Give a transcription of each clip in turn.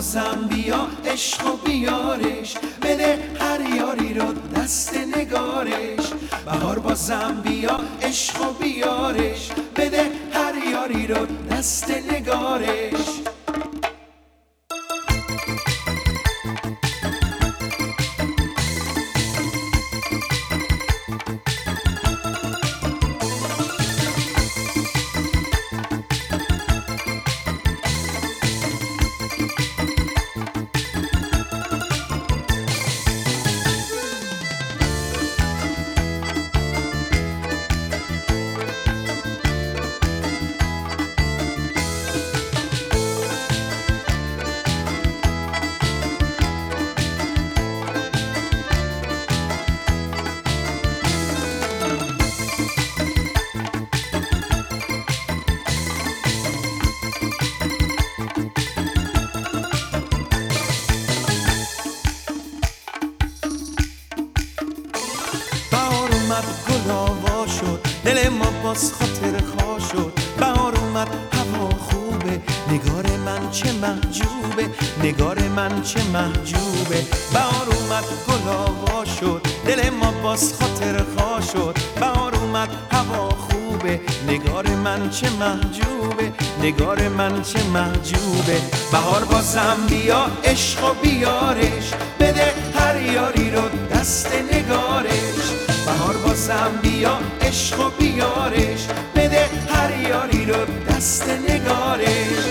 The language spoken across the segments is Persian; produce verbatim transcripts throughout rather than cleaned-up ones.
بازم بیا عشق و بیارش، بده هر یاری رو دست نگارش. بهار بازم بیا عشق و بیارش، بده هر یاری رو دست نگارش. گل آوا شد، دل ما باز خاطر خوا شد. بهار اومد هوا خوبه، نگار من چه محجوبه، نگار من چه محجوبه. بهار اومد گل آوا شد، دل ما باز خاطر خوا شد. بهار اومد هوا خوبه، نگار من چه محجوبه، نگار من چه محجوبه. بهار بازم بیا عشق و بیارش، بده هر یاری رو دست نگارش. بهار بازم بیا عشق و بیارش، بده هر یاری رو دست نگارش.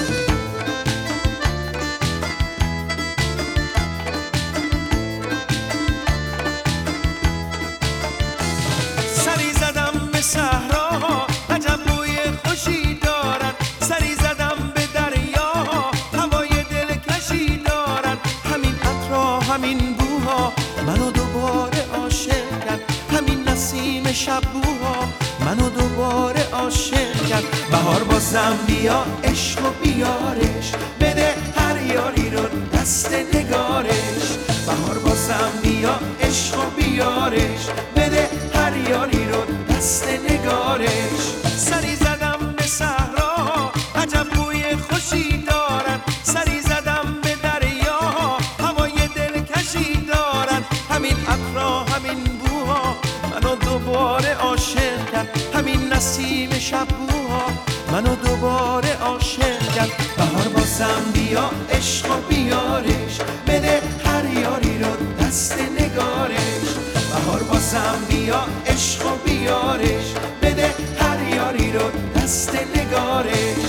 سری زدم به صحراها، عجب بوی خوشی دارن. سری زدم به دریاها، هوای دلکشی دارن. همین عطرها همین بوها منو دوباره عاشق کرد. همین نسیم شبوها منو دوباره عاشق کرد. بهار بازم بیا عشق و بیارش، بده هر یاری رو دست نگارش. بهار بازم بیا عشق و بیارش، بده هر یاری رو دست نگارش. سری زدم به صحراها، عجب بوی خوشی دارن. سری زدم به دریاها، هوای دلکشی دارن. همین عطرها همین بوها منو دوباره عاشق کرد. همین نسیم شبوها منو دوباره عاشق کرد. بهار بازم بیا عشق و بیارش، بده هر یاری رو دست نگارش. بهار بازم بیا عشق و بیارش، بده هر یاری رو دست نگارش.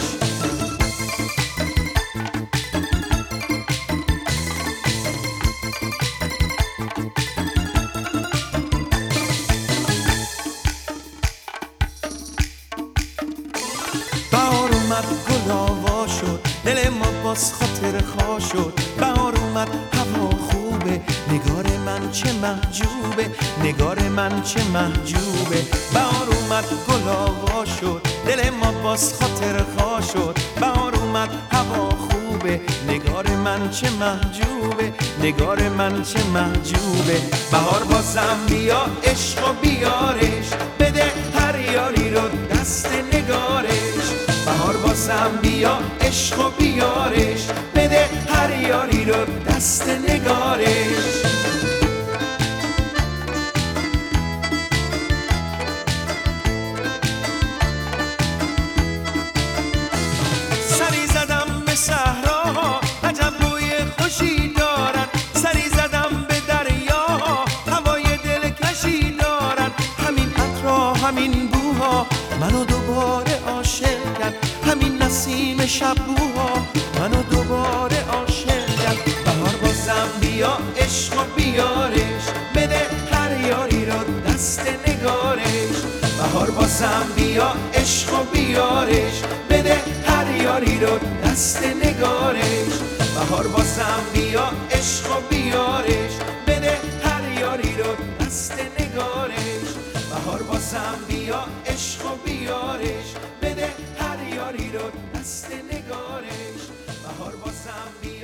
بهار اومد گل آوا شد، دل ما باز خاطر خوا شد. بهار اومد هوا خوبه، نگار من چه محجوبه، نگار من چه محجوبه. بهار اومد گل آوا شد، دل ما باز خاطر خوا شد. بهار اومد هوا خوبه، نگار من چه محجوبه، نگار من چه محجوبه. بهار بازم بیا عشق و بیارش، بده هر یاری رو دست نگارش. بهار بازم بیا عشق و بیارش، بده هر یاری رو دست نگارش. سری زدم به صحراها، عجب بوی خوشی دارن. سری زدم به دریاها، هوای دلکشی دارن. همین عطرها همین بوها منو دوباره عاشق کرد. همین نسیم شبوها منو دوباره عاشق کرد. بهار بازم بیا عشق و بیارش، بده هر یاری رو دست نگارش. بهار بازم بیا عشق و بیارش، بده هر یاری رو دست نگارش. بهار بازم بیا عشق و بیارش، بده هر یاری رو دست نگارش. بهار بازم بیا عشق و بیارش، بده هر یاری رو دست نگارش. بهار بازم بیا